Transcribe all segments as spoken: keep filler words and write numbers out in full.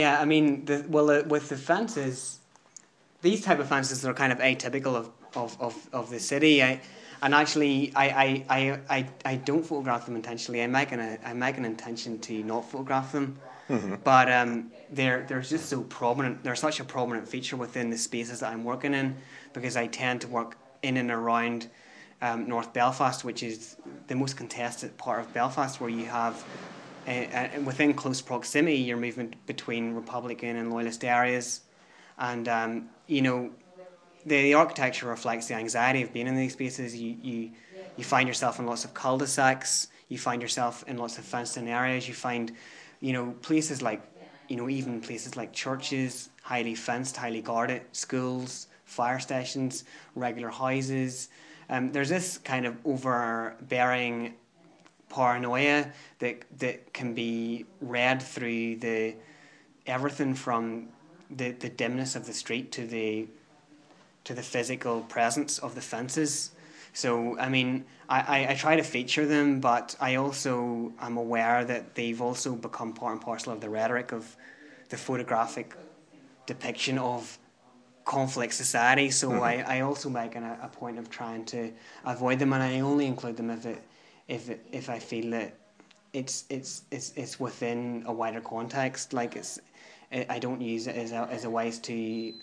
Yeah, I mean, the, well, uh, with the fences, these type of fences are kind of atypical of, of, of, of the city. I, and actually, I, I, I, I, I don't photograph them intentionally. I make an I make an intention to not photograph them, Mm-hmm. but um, they're they're just so prominent. They're such a prominent feature within the spaces that I'm working in, because I tend to work in and around um, North Belfast, which is the most contested part of Belfast, where you have uh, uh, within close proximity your movement between Republican and Loyalist areas, and um, you know. The, the architecture reflects the anxiety of being in these spaces. You, you you find yourself in lots of cul-de-sacs. You find yourself in lots of fenced-in areas. You find, you know, places like, you know, even places like churches, highly fenced, highly guarded, schools, fire stations, regular houses. Um, there's this kind of overbearing paranoia that that can be read through the everything from the, the dimness of the street to the to the physical presence of the fences. So, I mean, I, I, I try to feature them, but I also am aware that they've also become part and parcel of the rhetoric of the photographic depiction of conflict society. So Mm-hmm. I, I also make an, a point of trying to avoid them, and I only include them if it if it, if I feel that it's it's it's it's within a wider context. Like it's, I don't use it as a as a ways to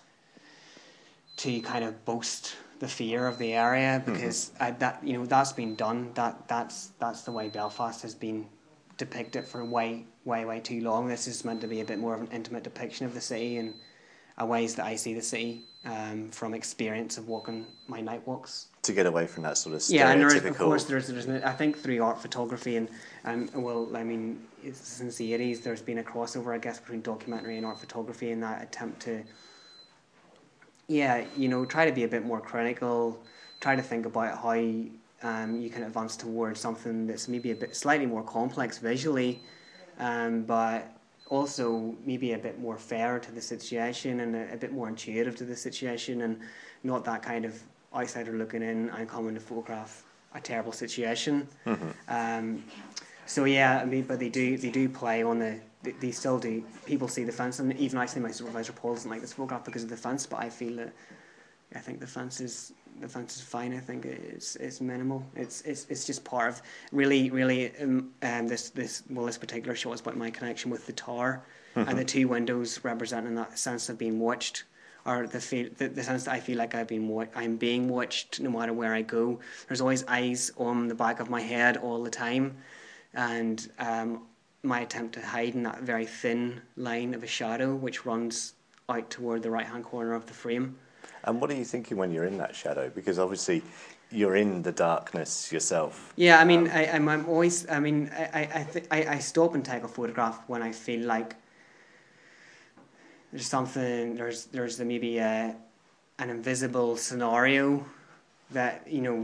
to kind of boast the fear of the area, Mm-hmm. because I, that you know that's been done. That that's that's the way Belfast has been depicted for way way way too long. This is meant to be a bit more of an intimate depiction of the city and a ways that I see the city um, from experience of walking my night walks. To get away from that sort of Yeah, and there is, of course, stereotypical. there's, there's, I think through art photography and, um, well, I mean, since the eighties, there's been a crossover, I guess, between documentary and art photography, and that attempt to, yeah, you know, try to be a bit more critical, try to think about how um, you can advance towards something that's maybe a bit slightly more complex visually, um, but also maybe a bit more fair to the situation and a, a bit more intuitive to the situation, and not that kind of outsider looking in and coming to photograph a terrible situation. Mm-hmm. Um, so yeah, I mean, but they do they do play on the they, they still do. People see the fence, and even actually my supervisor Paul doesn't like this photograph because of the fence. But I feel that I think the fence is the fence is fine. I think it's it's minimal. It's it's it's just part of really really um, um this this well this particular shot is about my connection with the tower, Mm-hmm. and the two windows representing that sense of being watched. Or the feel, the, the sense that I feel like I've been wa- I'm being watched no matter where I go. There's always eyes on the back of my head all the time, and um, my attempt to hide in that very thin line of a shadow which runs out toward the right hand corner of the frame. And what are you thinking when you're in that shadow? Because obviously you're in the darkness yourself. Yeah, I mean, Um, I, I'm, I'm always, I mean, I, I, I, th- I, I stop and take a photograph when I feel like there's something, there's, there's the, maybe a, an invisible scenario that, you know,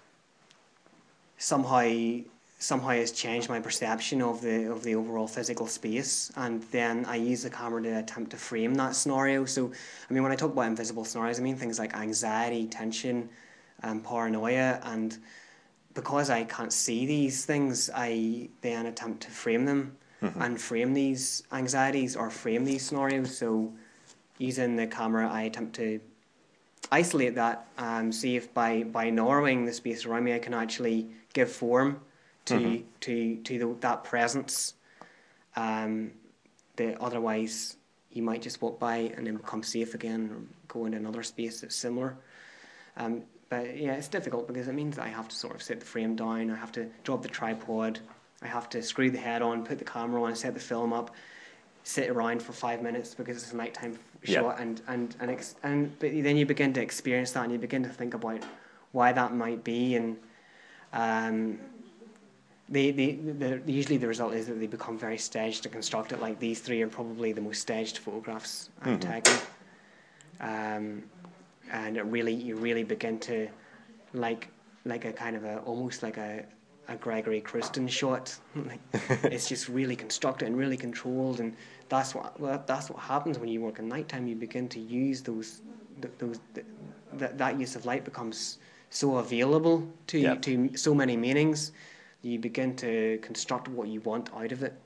somehow somehow has changed my perception of the of the overall physical space, and then I use the camera to attempt to frame that scenario. So, I mean, when I talk about invisible scenarios, I mean things like anxiety, tension, and paranoia, and because I can't see these things, I then attempt to frame them mm-hmm. and frame these anxieties or frame these scenarios. So, using the camera, I attempt to isolate that and see if by, by narrowing the space around me I can actually give form to Mm-hmm. to to the, that presence um, that otherwise you might just walk by and then become safe again or go into another space that's similar. Um, but yeah, it's difficult because it means I have to sort of set the frame down, I have to drop the tripod, I have to screw the head on, put the camera on, set the film up, sit around for five minutes because it's a nighttime Yep. shot, and and and ex- and but then you begin to experience that, and you begin to think about why that might be, and um, they, they, the, usually the result is that they become very staged and constructed. Like these three are probably the most staged photographs I've Mm-hmm. taken, um, and it really you really begin to like like a kind of a almost like a a Gregory Kristen shot. Like it's just really constructed and really controlled, and that's what well, that's what happens when you work at nighttime. You begin to use those those that that use of light becomes so available to Yep. to so many meanings. You begin to construct what you want out of it.